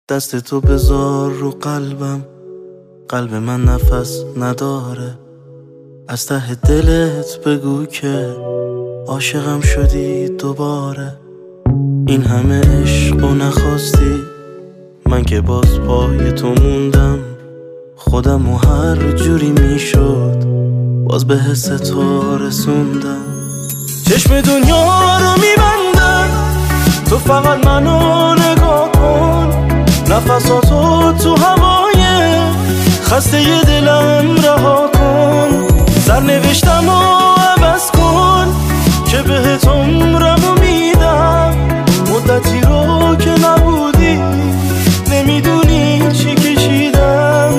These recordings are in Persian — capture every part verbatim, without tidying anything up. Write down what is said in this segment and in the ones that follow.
دست تو بذار رو قلبم، قلب من نفس نداره. از ته دلت بگو که عاشقم شدی دوباره. این همه عشق و نخواستی، من که باز پای تو موندم. خودم و هر جوری میشد باز به حس تو رسوندم. چشم دنیا رو میبندم، تو فقط منو نگاه کن. نفساتو تو هوای خسته ی دلم رها کن. سرنوشتم رو عوض کن که بهت عمرمو میدم. مدتی رو که نبودی نمیدونی چی کشیدم.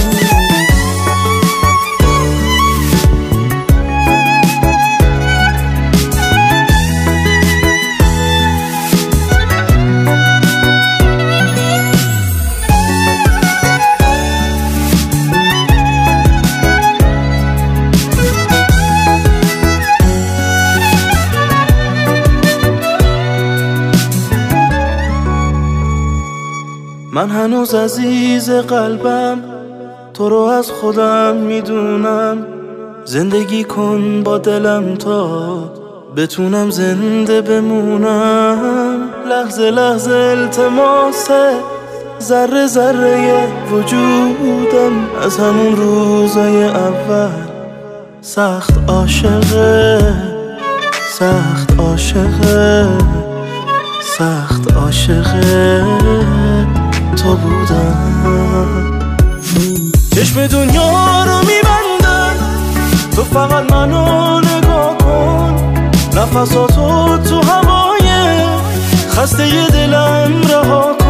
من هنوز عزیز قلبم، تو رو از خودم میدونم. زندگی کن با دلم تا بتونم زنده بمونم. لحظه لحظه التماسه ذره ذره وجودم. از همون روزای اول سخت عاشقه، سخت عاشقه، سخت عاشقه تو بودم. چشم دنیا رو میبندم، تو فقط منو نگاه کن. نفساتو تو هوای خسته ی دلم رها کن.